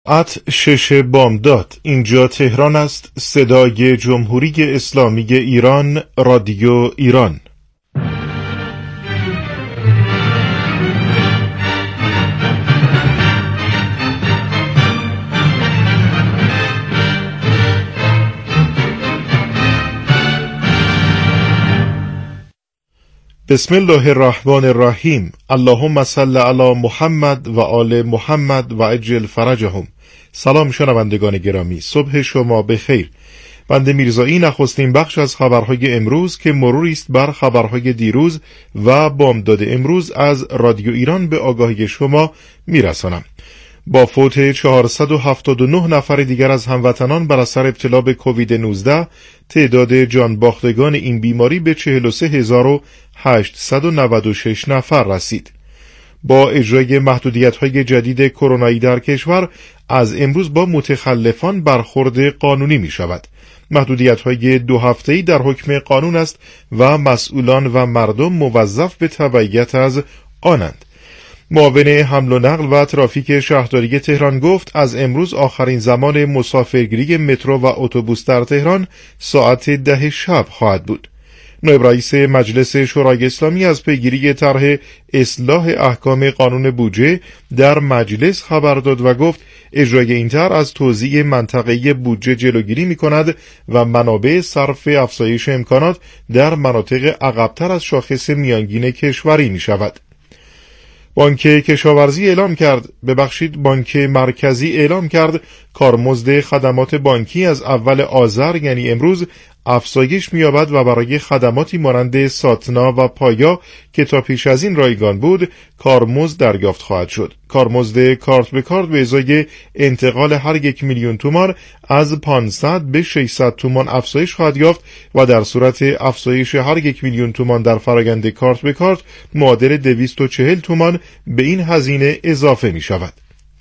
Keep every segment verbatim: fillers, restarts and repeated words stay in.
ات شش بامداد. اینجا تهران است. صدای جمهوری اسلامی ایران، رادیو ایران. بسم الله الرحمن الرحیم. اللهم صل علی محمد و آل محمد و عجل فرجهم. سلام شنوندگان گرامی، صبح شما بخیر. بنده میرزایی نخستین بخش از خبرهای امروز که مروری است بر خبرهای دیروز و بامداد امروز از رادیو ایران به آگاهی شما میرسانم. با فوت چهارصد و هفتاد و نه نفر دیگر از هموطنان بر اثر ابتلا به کووید نوزده، تعداد جانباختگان این بیماری به چهل و سه هزار و هشتصد و نود و شش نفر رسید. با اجرای محدودیت‌های جدید کرونایی در کشور، از امروز با متخلفان برخورد قانونی می شود. محدودیت‌های دو هفته‌ای در حکم قانون است و مسئولان و مردم موظف به تبعیت از آنند. معاون حمل و نقل و ترافیک شهرداری تهران گفت از امروز آخرین زمان مسافرگیری مترو و اتوبوس در تهران ساعت ده شب خواهد بود. نایب رئیس مجلس شورای اسلامی از پیگیری طرح اصلاح احکام قانون بودجه در مجلس خبر داد و گفت اجرای این طرح از توزیع منطقه‌ای بودجه جلوگیری می‌کند و منابع صرف افزایش امکانات در مناطق عقب‌تر از شاخص میانگین کشوری می‌شود. بانک کشاورزی اعلام کرد ببخشید بانک مرکزی اعلام کرد کارمزد خدمات بانکی از اول آذر یعنی امروز افزایش می‌یابد و برای خدماتی مانند ساتنا و پایا که تا پیش از این رایگان بود کارمزد دریافت خواهد شد. کارمزد کارت به کارت به ازای انتقال هر یک میلیون تومان از پانصد به ششصد تومان افزایش خواهد یافت و در صورت افزایش هر یک میلیون تومان در فرآیند کارت به کارت معادل دویست و چهل تومان به این هزینه اضافه می شود.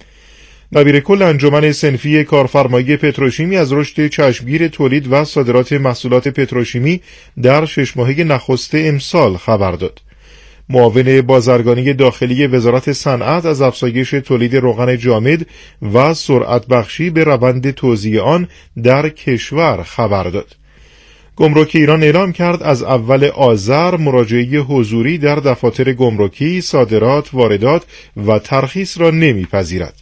نبیر کل انجمن صنفی کارفرمایی پتروشیمی از رشد چشمگیر تولید و صادرات محصولات پتروشیمی در شش ماهه نخست امسال خبر داد. معاون بازرگانی داخلی وزارت صنعت از افزایش تولید روغن جامد و سرعت بخشی به روند توزیع آن در کشور خبر داد. گمرک ایران اعلام کرد از اول آذر مراجعه حضوری در دفاتر گمرکی، صادرات، واردات و ترخیص را نمیپذیرد.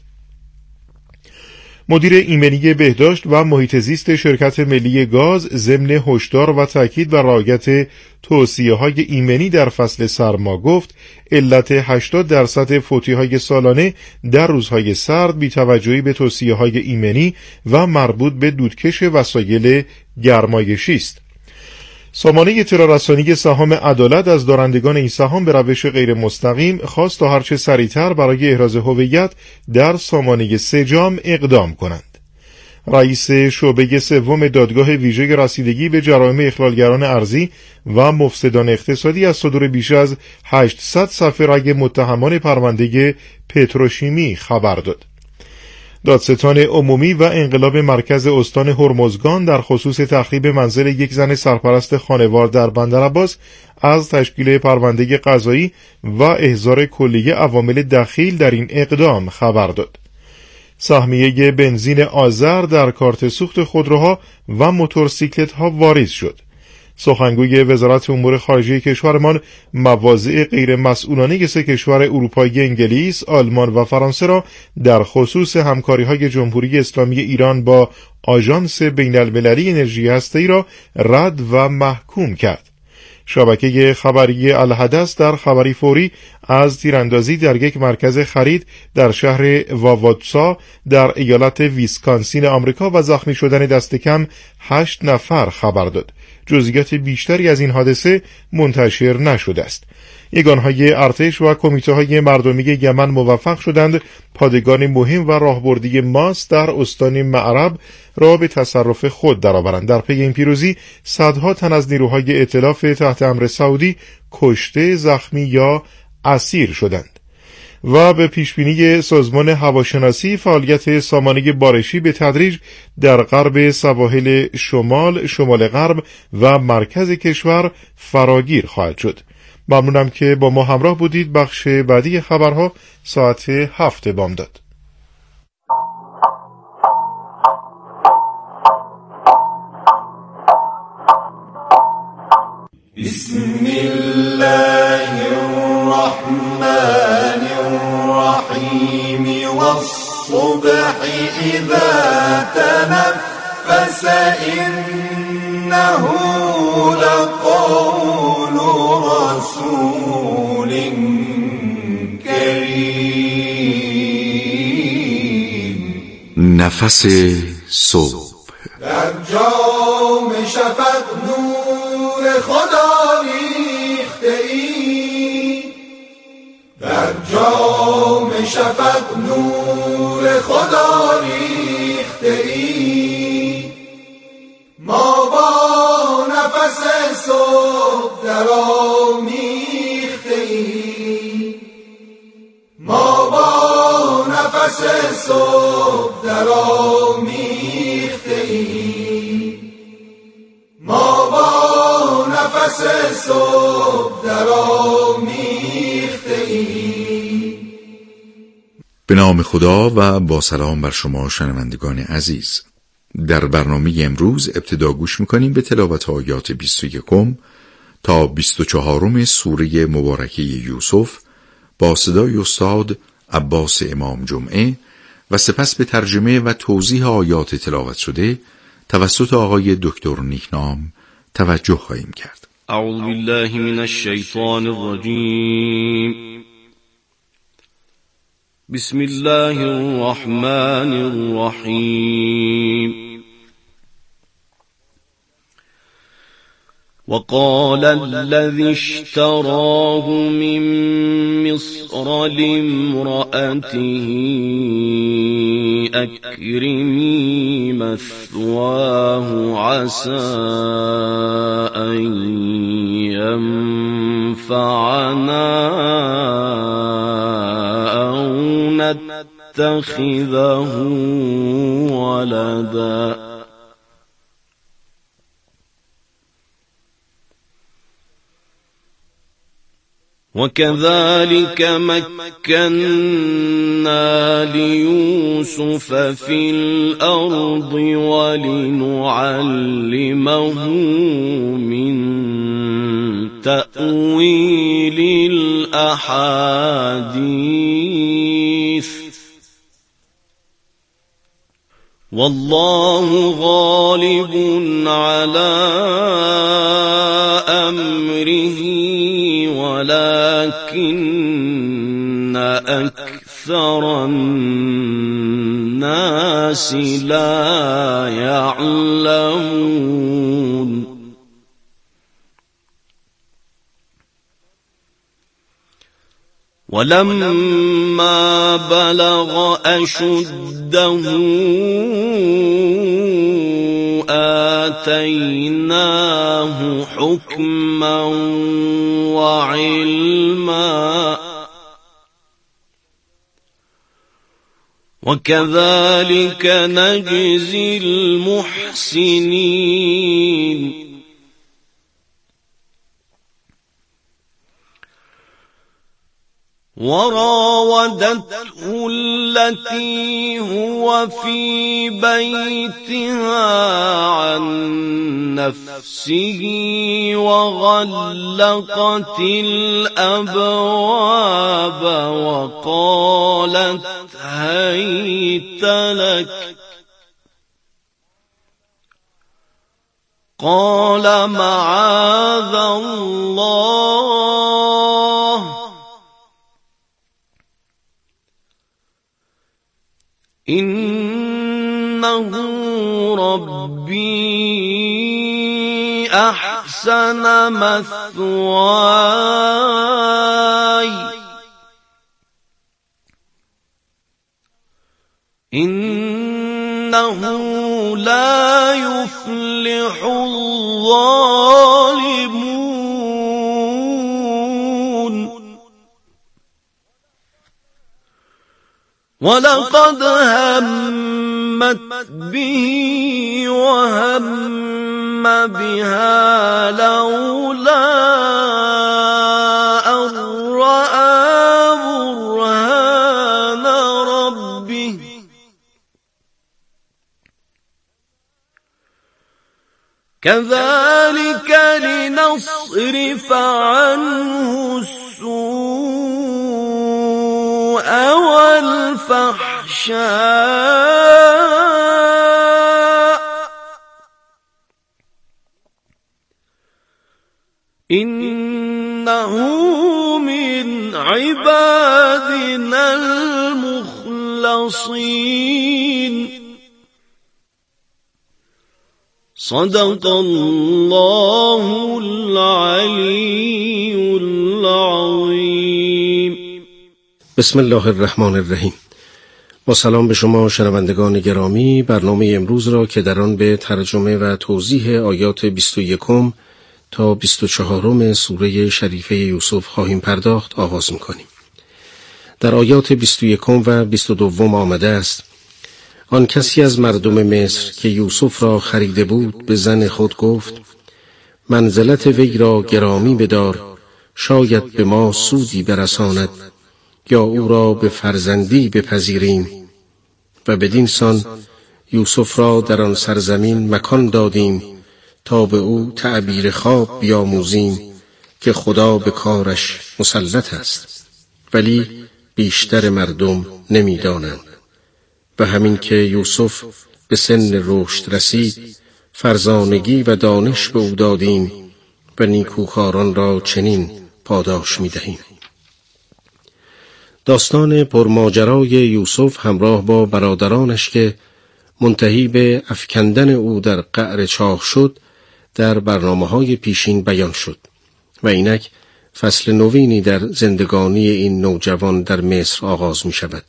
مدیر ایمنی بهداشت و محیط زیست شرکت ملی گاز ضمن هشدار و تاکید بر رعایت توصیه‌های ایمنی در فصل سرما گفت علت هشتاد درصد فوتی‌های سالانه در روزهای سرد بی‌توجهی به توصیه‌های ایمنی و مربوط به دودکش وسایل گرمایشی است. سامانه اطلاع رسانی سهام عدالت از دارندگان این سهام به روش غیر مستقیم خواست تا هرچه سریعتر برای احراز هویت در سامانه سجام اقدام کنند. رئیس شعبه سوم دادگاه ویژه رسیدگی به جرایم اخلالگران ارضی و مفسدان اقتصادی از صدور بیش از هشتصد صفحه رأی متهمان پرونده پتروشیمی خبر داد. دادستان عمومی و انقلاب مرکز استان هرمزگان در خصوص تخریب منزل یک زن سرپرست خانوار در بندرعباس از تشکیل پرونده قضایی و احضار کلیه عوامل دخیل در این اقدام خبر داد. سهمیه بنزین آذر در کارت سوخت خودروها و موتورسیکلت ها واریز شد. سخنگوی وزارت امور خارجه کشورمان مواضع غیر مسئولانه سه کشور اروپایی انگلیس، آلمان و فرانسه را در خصوص همکاری‌های جمهوری اسلامی ایران با آژانس بین‌المللی انرژی هسته‌ای را رد و محکوم کرد. شبکه خبری الحدث در خبری فوری از تیراندازی در یک مرکز خرید در شهر واواتسا در ایالت ویسکانسین آمریکا و زخمی شدن دست کم هشت نفر خبر داد. جزئیات بیشتری از این حادثه منتشر نشده است. یگانهای ارتش و کمیته‌های مردمی یمن موفق شدند پادگان مهم و راهبردی ماس در استان معرب را به تصرف خود درآورند. در پی این پیروزی صدها تن از نیروهای ائتلاف تحت امر سعودی کشته، زخمی یا اسیر شدند. و به پیشبینی سازمان هواشناسی فعالیت سامانه بارشی به تدریج در غرب سواحل شمال، شمال غرب و مرکز کشور فراگیر خواهد شد. ممنونم که با ما همراه بودید. بخش بعدی خبرها ساعت هفت بامداد. بسم الله الرحمن الرحيم والصبح إذا تنفس إنه لقول رسول كريم. نفس صبح. در جام شفق نور خدا ریخته ای، در جام شفق نور خدا ریخته ای. ما با نفس صبح در آمیخته ای، ما با نفس صبح در آمیخته ای، ما با نفس صبح در آمیخته ای. به نام خدا و با سلام بر شما شنوندگان عزیز. در برنامه امروز ابتدا گوش میکنیم به تلاوت آیات بیست و یکم تا بیست و چهارم سوره مبارکه یوسف با صدای استاد عباس امام جمعه و سپس به ترجمه و توضیح آیات تلاوت شده توسط آقای دکتر نیکنام توجه خواهیم کرد. اعوذ بالله من الشیطان الرجیم. بسم الله الرحمن الرحیم. وقال الذي اشتراه من مصر لامرأته أكرمي مثواه عسى أن ينفعنا أو نتخذه ولدا وكذلك مكنا ليوسف في الأرض ولنعلمه من تأويل الأحاديث والله غالب على أمره ولكن أكثر الناس لا يعلمون. ولما بلغ أشده آتيناه حكما وعلما وكذلك نجزي المحسنين. وراودته التي هو في بيتها عن نفسه وغلقت الأبواب وقالت هيت لك قال معاذ الله إنه ربي أحسن مثواي إنه لا يفلح الظالمون. ولقد همت به وهم بها لولا أن رأى برهان ربه كذلك لنصرف عنه السوء والفحشاء إنه من عبادنا المخلصين. صدق الله العلی العظیم. بسم الله الرحمن الرحیم. با سلام به شما شنوندگان گرامی، برنامه امروز را که در آن به ترجمه و توضیح آیات بیست و یکم تا بیست و چهارم سوره شریفه یوسف خواهیم پرداخت آغاز می‌کنیم. در آیات بیست و یکم و بیست و دوم آمده است: آن کسی از مردم مصر که یوسف را خریده بود به زن خود گفت: منزلت وی را گرامی بدار، شاید به ما سودی برساند یا او را به فرزندی بپذیریم. و بدین سان یوسف را در آن سرزمین مکان دادیم تا به او تعبیر خواب بیاموزیم که خدا به کارش مسلط است، ولی بیشتر مردم نمی‌دانند. و همین که یوسف به سن رشد رسید، فرزانگی و دانش به او دادیم و نیکوکاران را چنین پاداش می‌دهیم. داستان پرماجرای یوسف همراه با برادرانش که منتهی به افکندن او در قعر چاه شد در برنامه‌های پیشین بیان شد و اینک فصل نوینی در زندگانی این نوجوان در مصر آغاز می شود.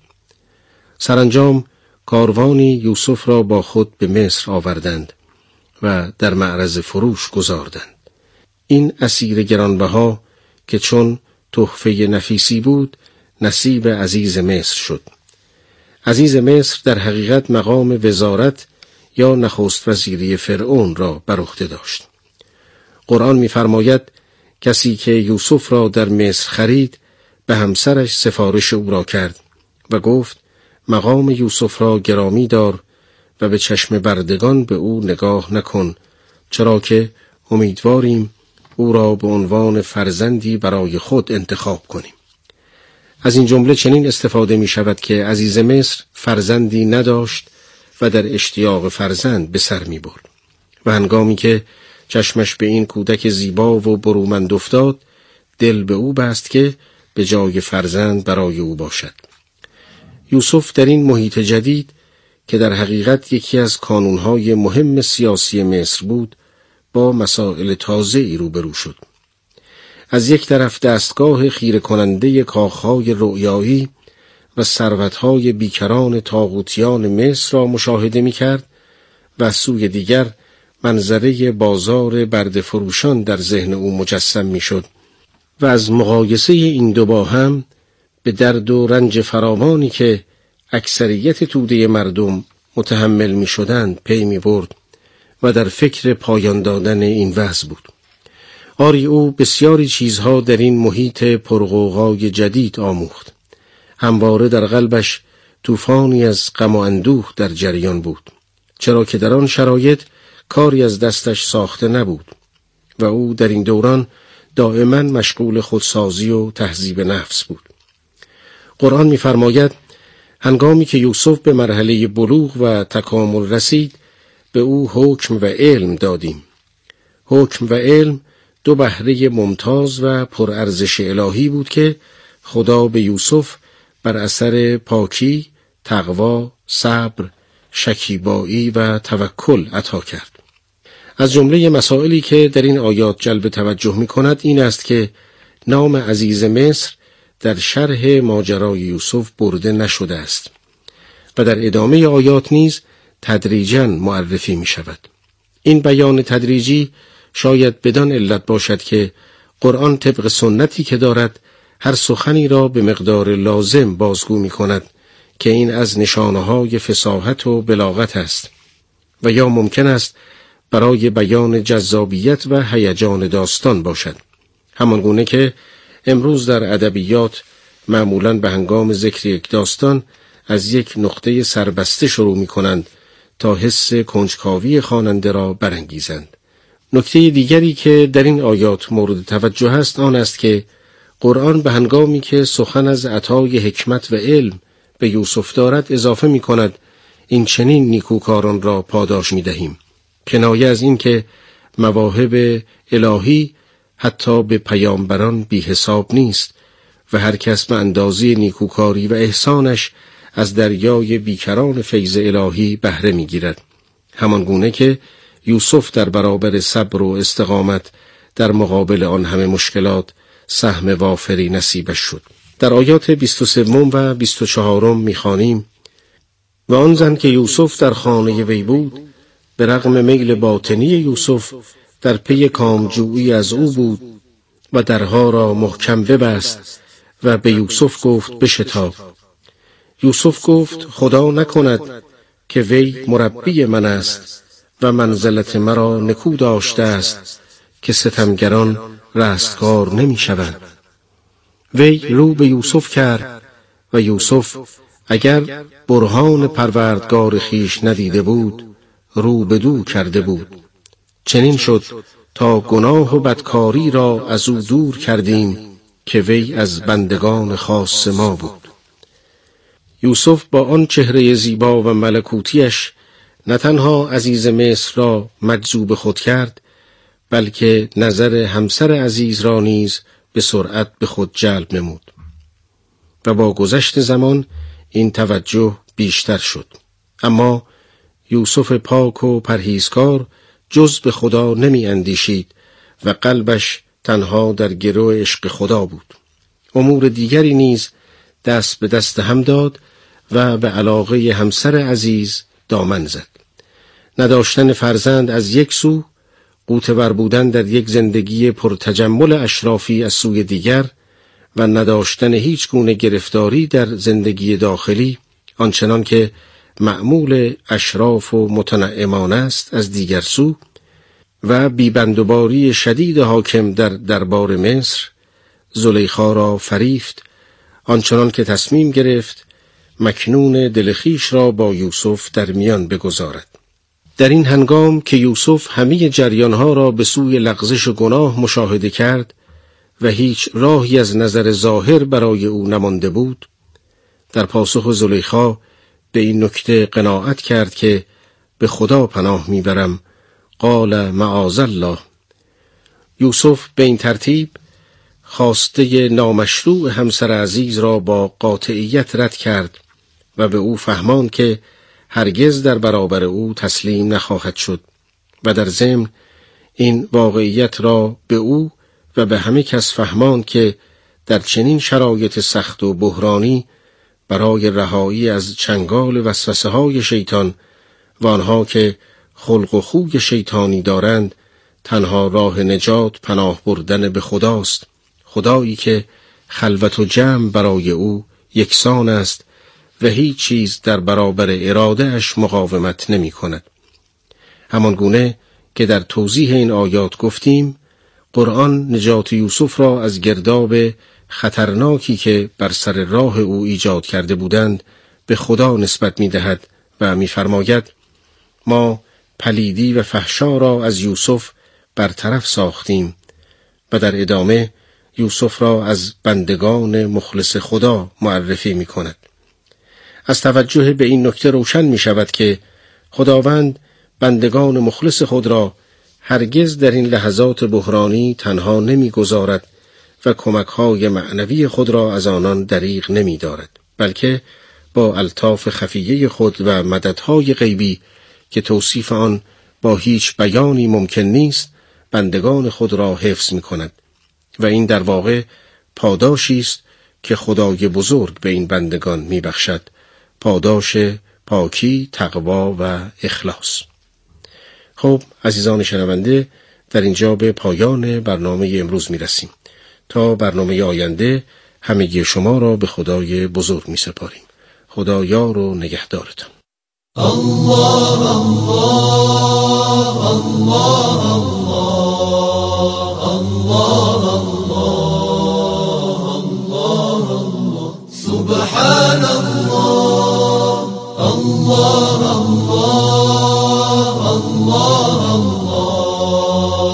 سرانجام کاروانی یوسف را با خود به مصر آوردند و در معرض فروش گذاردند. این اسیر گرانبها که چون تحفه نفیسی بود نصیب عزیز مصر شد. عزیز مصر در حقیقت مقام وزارت یا نخست وزیری فرعون را بر عهده داشت. قرآن می‌فرماید کسی که یوسف را در مصر خرید به همسرش سفارش او را کرد و گفت: مقام یوسف را گرامی دار و به چشم بردگان به او نگاه نکن، چرا که امیدواریم او را به عنوان فرزندی برای خود انتخاب کنیم. از این جمله چنین استفاده می شود که عزیز مصر فرزندی نداشت و در اشتیاق فرزند به سر می برد و هنگامی که چشمش به این کودک زیبا و برومند افتاد، دل به او بست که به جای فرزند برای او باشد. یوسف در این محیط جدید که در حقیقت یکی از کانونهای مهم سیاسی مصر بود، با مسائل تازه‌ای روبرو شد. از یک طرف دستگاه خیره کننده کاخهای رؤیایی و ثروتهای بیکران طاغوتیان مصر را مشاهده می کرد و از سوی دیگر منظره بازار برده فروشان در ذهن او مجسم می شد و از مقایسه این دو با هم به درد و رنج فراوانی که اکثریت توده مردم متحمل می شدند پی می برد و در فکر پایان دادن این وضع بود. آری او بسیاری چیزها در این محیط پرغوغای جدید آموخت. همواره در قلبش طوفانی از غم و اندوه در جریان بود، چرا که در آن شرایط کاری از دستش ساخته نبود و او در این دوران دائما مشغول خودسازی و تهذیب نفس بود. قرآن می‌فرماید هنگامی که یوسف به مرحله بلوغ و تکامل رسید، به او حکم و علم دادیم. حکم و علم دو بهره ممتاز و پرارزش الهی بود که خدا به یوسف بر اثر پاکی، تقوا، صبر، شکیبایی و توکل عطا کرد. از جمله مسائلی که در این آیات جلب توجه می کند این است که نام عزیز مصر در شرح ماجرای یوسف برده نشده است و در ادامه آیات نیز تدریجاً معرفی می شود. این بیان تدریجی شاید بدان علت باشد که قرآن طبق سنتی که دارد هر سخنی را به مقدار لازم بازگو می کند که این از نشانه‌های فصاحت و بلاغت است و یا ممکن است برای بیان جذابیت و هیجان داستان باشد، همان گونه که امروز در ادبیات معمولاً به هنگام ذکر یک داستان از یک نقطه سربسته شروع می کنند تا حس کنجکاوی خواننده را برانگیزند نکته دیگری که در این آیات مورد توجه است آن است که قرآن به هنگامی که سخن از عطای حکمت و علم به یوسف دارد اضافه می کند این چنین نیکوکاران را پاداش می دهیم. کنایه از این که مواهب الهی حتی به پیامبران بی حساب نیست و هر کس به اندازه نیکوکاری و احسانش از دریای بیکران فیض الهی بهره می گیرد. همان گونه که یوسف در برابر صبر و استقامت در مقابل آن همه مشکلات سهم وافری نصیبش شد. در آیات بیست و سه و بیست و چهار می‌خوانیم: و آن زن که یوسف در خانه وی بود به رغم میل باطنی یوسف در پی کامجویی از او بود و درها را محکم ببست و به یوسف گفت بشتاب. یوسف گفت خدا نکند که وی مربی من است و منزلت مرا نکو داشته است که ستمگران رستگار نمی شوند. وی رو به یوسف کرد و یوسف اگر برهان پروردگار خیش ندیده بود رو بدو کرده بود. چنین شد تا گناه و بدکاری را از او دور کردیم که وی از بندگان خاص ما بود. یوسف با آن چهره زیبا و ملکوتیش نه تنها عزیز مصر را مجذوب خود کرد بلکه نظر همسر عزیز را نیز به سرعت به خود جلب نمود و با گذشت زمان این توجه بیشتر شد. اما یوسف پاک و پرهیزکار جز به خدا نمی اندیشید و قلبش تنها در گرو عشق خدا بود. امور دیگری نیز دست به دست هم داد و به علاقه همسر عزیز دامن زد. نداشتن فرزند از یک سو، قوتور بودن در یک زندگی پرتجمل اشرافی از سوی دیگر و نداشتن هیچ گونه گرفتاری در زندگی داخلی آنچنان که معمول اشراف و متنعمان است از دیگر سو و بیبندوباری شدید حاکم در دربار مصر زلیخا را فریفت آنچنان که تصمیم گرفت مکنون دل خویش را با یوسف در میان بگذارد. در این هنگام که یوسف همه جریانها را به سوی لغزش و گناه مشاهده کرد و هیچ راهی از نظر ظاهر برای او نمانده بود، در پاسخ زلیخا به این نکته قناعت کرد که به خدا پناه میبرم، قال معاذ الله. یوسف به این ترتیب خواسته نامشروع همسر عزیز را با قاطعیت رد کرد و به او فهمان که هرگز در برابر او تسلیم نخواهد شد و در ضمن این واقعیت را به او و به همه کس فهمان که در چنین شرایط سخت و بحرانی برای رهایی از چنگال وسوسه های شیطان و آنها که خلق و خوی شیطانی دارند تنها راه نجات پناه بردن به خداست، خدایی که خلوت و جمع برای او یکسان است و هیچ چیز در برابر اراده اش مقاومت نمی کند. همان گونه که در توضیح این آیات گفتیم، قرآن نجات یوسف را از گرداب خطرناکی که بر سر راه او ایجاد کرده بودند به خدا نسبت می دهد و می فرماید ما پلیدی و فحشا را از یوسف برطرف ساختیم و در ادامه یوسف را از بندگان مخلص خدا معرفی می کند. از توجه به این نکته روشن می شود که خداوند بندگان مخلص خود را هرگز در این لحظات بحرانی تنها نمی گذارد و کمک‌های معنوی خود را از آنان دریغ نمی دارد، بلکه با الطاف خفیه خود و مددهای غیبی که توصیف آن با هیچ بیانی ممکن نیست بندگان خود را حفظ می کند و این در واقع پاداشی است که خدای بزرگ به این بندگان می بخشد، پاداش پاکی، تقوا و اخلاص. خب عزیزان شنونده، در اینجا به پایان برنامه امروز می رسیم. تا برنامه آینده همگی شما را به خدای بزرگ می سپاریم. خدا یار و نگهدارتان. الله الله الله الله الله الله سبحان الله الله الله الله الله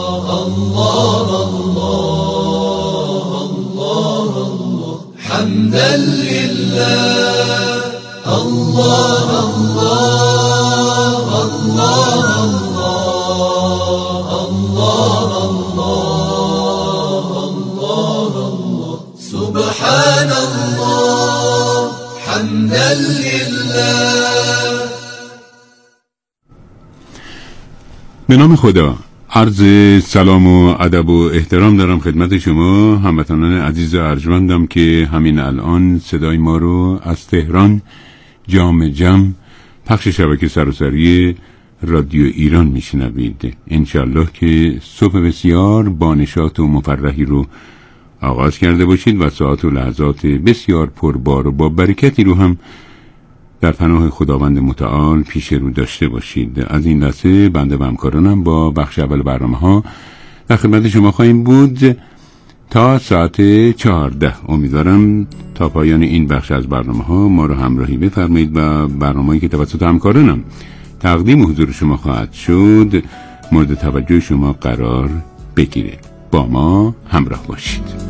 به نام خدا، عرض سلام و ادب و احترام دارم خدمت شما هموطنان عزیز و ارجمندم که همین الان صدای ما رو از تهران جام جم پخش شبکه سراسری رادیو ایران میشنوید. انشالله که صبح بسیار بانشات و مفرحی رو آغاز کرده باشید و ساعت و لحظات بسیار پربار و با برکتی رو هم در پناه خداوند متعال پیش رو داشته باشید. از این لحظه بنده و همکارانم با بخش اول برنامه ها در خدمت شما خواهیم بود تا ساعت چهارده. امیدوارم تا پایان این بخش از برنامه ها ما رو همراهی بفرمایید و برنامه‌ای که توسط همکارانم تقدیم حضور شما خواهد شد مورد توجه شما قرار بگیره. با ما همراه باشید.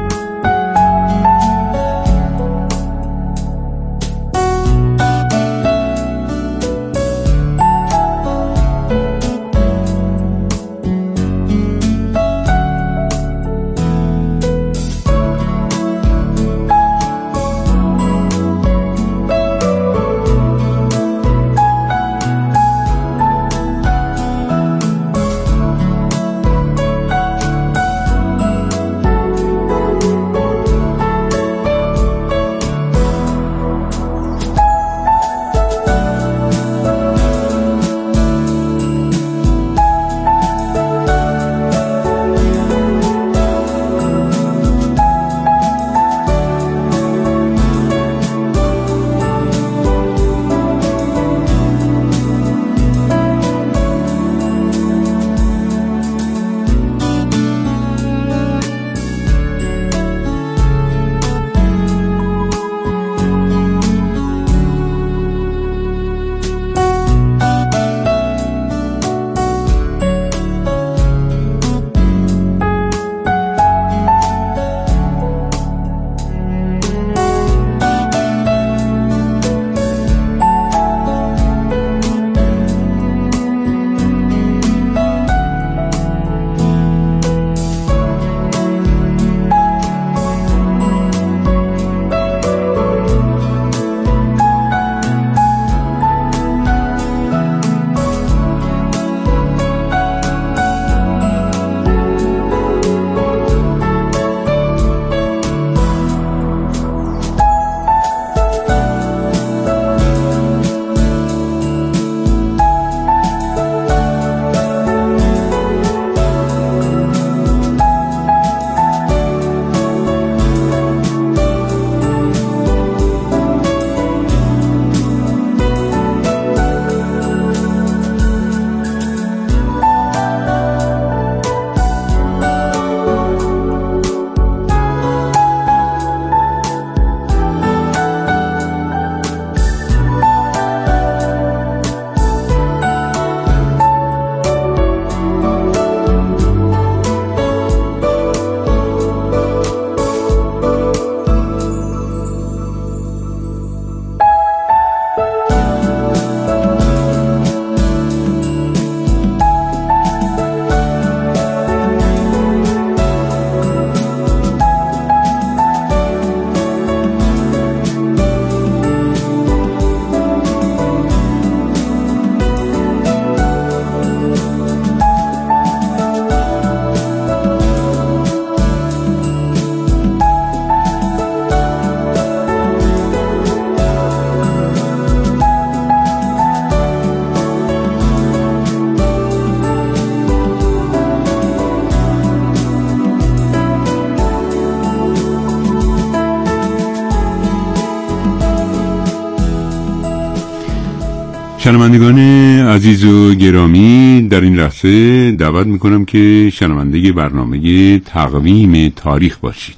شنوندگان عزیز و گرامی، در این لحظه دعوت میکنم که شنونده برنامه تقویم تاریخ باشید.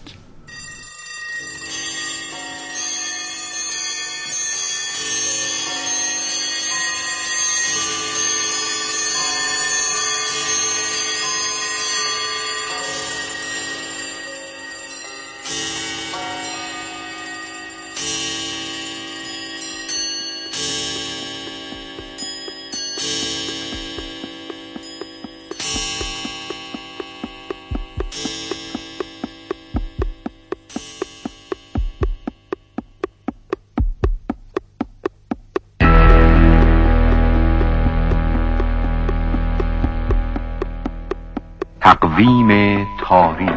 تقویم تاریخ.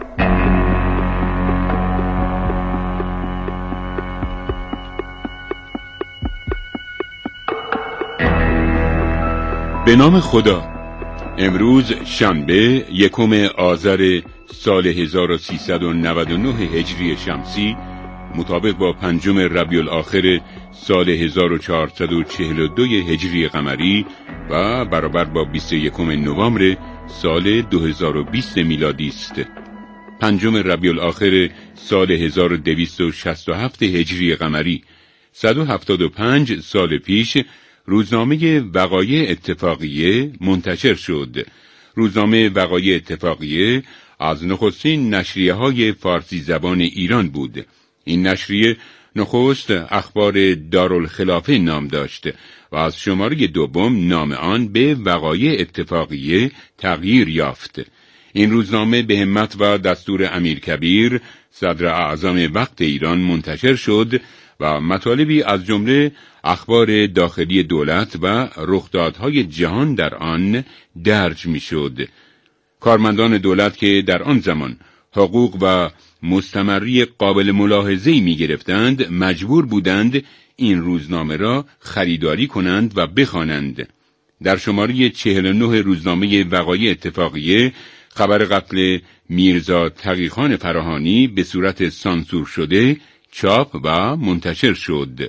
به نام خدا. امروز شنبه یکم آذر سال هزار و سیصد و نود و نه هجری شمسی، مطابق با پنجم ربیع الاخر سال هزار و چهارصد و چهل و دو هجری قمری و برابر با بیست و یکم نوامبر سال دو هزار و بیست میلادی است. پنجم ربیع الاخر سال هزار و دویست و شصت و هفت هجری قمری، صد و هفتاد و پنج سال پیش روزنامه وقایع اتفاقیه منتشر شد. روزنامه وقایع اتفاقیه از نخستین نشریه های فارسی زبان ایران بود. این نشریه نخست اخبار دارالخلافه نام داشت و از شماره دوم نام آن به وقایع اتفاقیه تغییر یافت. این روزنامه به همت و دستور امیرکبیر صدر اعظم وقت ایران منتشر شد و مطالبی از جمله اخبار داخلی دولت و رخدادهای جهان در آن درج می‌شد. کارمندان دولت که در آن زمان حقوق و مستمری قابل ملاحظه‌ای می‌گرفتند، مجبور بودند این روزنامه را خریداری کنند و بخوانند. در شماره چهل و نه روزنامه وقایع اتفاقیه خبر قتل میرزا تقی‌خان فراهانی به صورت سانسور شده چاپ و منتشر شد.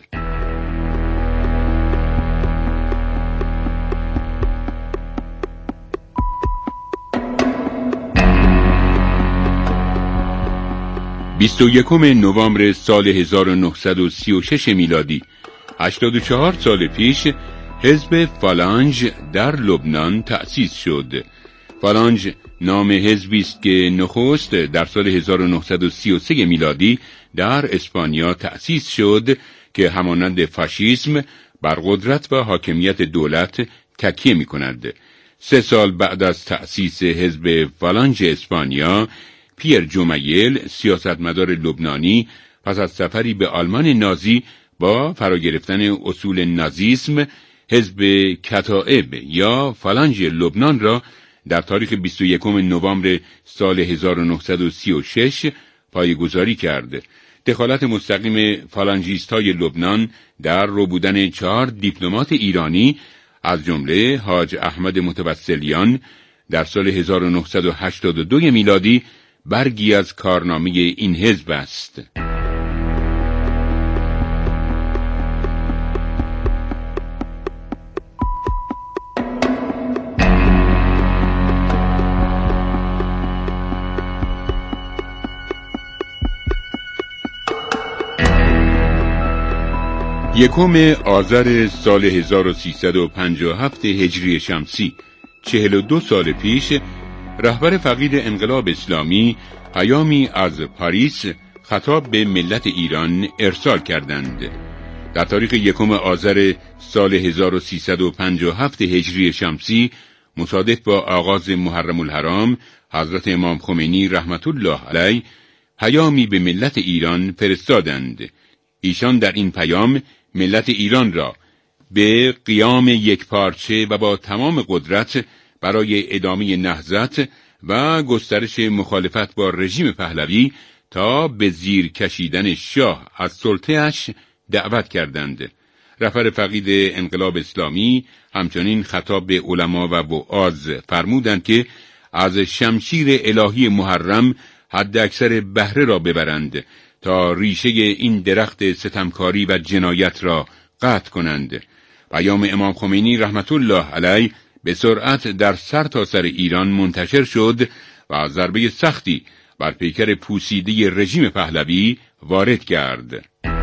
بیست و یکم نوامبر سال هزار و نهصد و سی و شش میلادی، هشتاد و چهار سال پیش حزب فالانج در لبنان تأسیس شد. فالانج نام حزبی است که نخست در سال هزار و نهصد و سی و سه میلادی در اسپانیا تأسیس شد که همانند فاشیسم بر قدرت و حاکمیت دولت تکیه می کند. سه سال بعد از تأسیس حزب فالانج اسپانیا، پیر جومیل سیاستمدار لبنانی پس از سفری به آلمان نازی با فرا گرفتن اصول نازیسم، حزب کتائب یا فالانج لبنان را در تاریخ بیست و یکم نوامبر سال هزار و نهصد و سی و شش پایه‌گذاری کرد. دخالت مستقیم فالانجیست‌های لبنان در ربودن چهار دیپلمات ایرانی از جمله حاج احمد متوسلیان در سال هزار و نهصد و هشتاد و دو میلادی برگی از کارنامه این حزب است. یکم آذر سال هزار و سیصد و پنجاه و هفت هجری شمسی، چهل و دو سال پیش، رهبر فقید انقلاب اسلامی پیامی از پاریس خطاب به ملت ایران ارسال کردند. در تاریخ یکم آذر سال هزار و سیصد و پنجاه و هفت هجری شمسی، مصادف با آغاز محرم الحرام، حضرت امام خمینی رحمت الله علیه پیامی به ملت ایران فرستادند. ایشان در این پیام ملت ایران را به قیام یک پارچه و با تمام قدرت برای ادامه نهضت و گسترش مخالفت با رژیم پهلوی تا به زیر کشیدن شاه از سلطه‌اش دعوت کردند. رهبر فقید انقلاب اسلامی همچنین خطاب به علما و وعاظ فرمودند که از شمشیر الهی محرم حد اکثر بهره را ببرند تا ریشه این درخت ستمکاری و جنایت را قطع کنند. پیام امام خمینی رحمت الله علیه به سرعت در سر تا سر ایران منتشر شد و ضربه سختی بر پیکر پوسیده رژیم پهلوی وارد کرد.